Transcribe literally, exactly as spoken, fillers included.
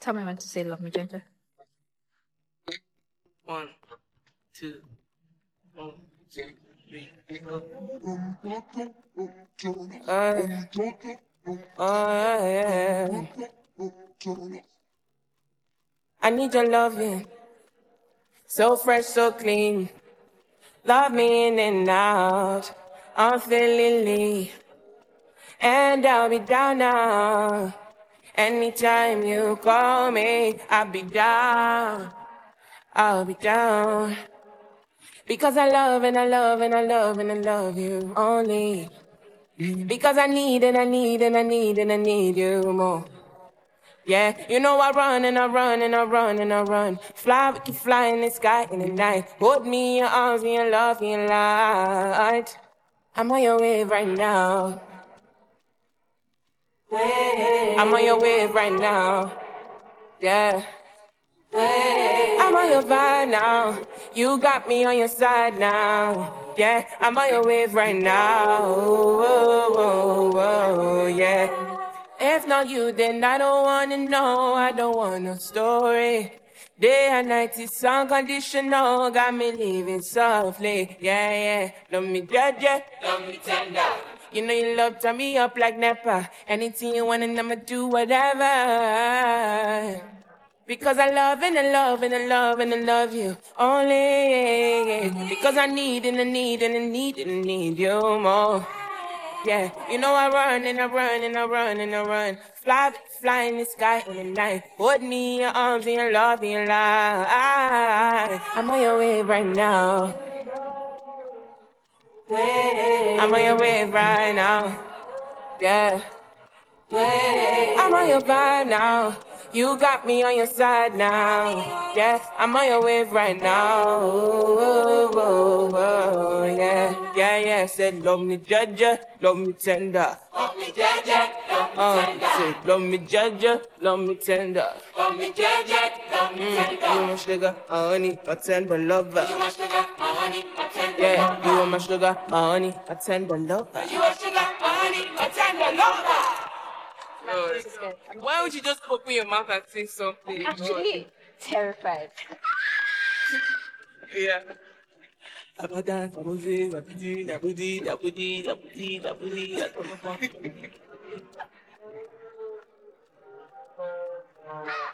Tell me when to say love me, Ginger. One, two, one, two, three, four. Uh, oh, yeah. I need your loving, so fresh, so clean. Love me in and out, unfailingly. And I'll be down now. Anytime you call me, I'll be down. I'll be down. Because I love and I love and I love and I love you only. Because I need and I need and I need and I need you more. Yeah, you know I run and I run and I run and I run. Fly, we can fly in the sky in the night. Hold me in your arms, in your love, in your light. I'm on your wave right now. I'm on your wave right now. Yeah. I'm on your vibe now. You got me on your side now. Yeah, I'm on your wave right now. Whoa, whoa, whoa, yeah. If not you, then I don't wanna know. I don't want no story. Day and night is unconditional. Got me living softly. Yeah, yeah. Love me judge, yeah. Love me tender. You know you love turn me up like Nepa. Anything you want and I'ma do whatever. Because I love and I love and I love and I love you only. Because I need and I need and I need and I need you more. Yeah, you know I run and I run and I run and I run. Fly, fly in the sky in the night. Hold me in your arms and your love in your life. I'm on your wave right now. I'm on your wave right now. Yeah. I'm on your vibe now. You got me on your side now. Yeah, I'm on your wave right now. Oh, oh, oh, yeah, yeah, yeah. Said love me judge, love me tender. Love me judge, love me tender. Uh, said love me judge, love me tender. Love me judge, love me tender. Mm, you my sugar, my honey, my tender lover. You my sugar, my honey, my tender yeah, lover. You are my sugar, my honey, my tender lover. You are sugar, my honey, my tender lover. Oh, why would you just open your mouth and say something? I'm actually terrified. Yeah. Abadan, Abuzi, Abuzi, Abuzi, Abuzi, Abuzi, Abuzi, Abuzi.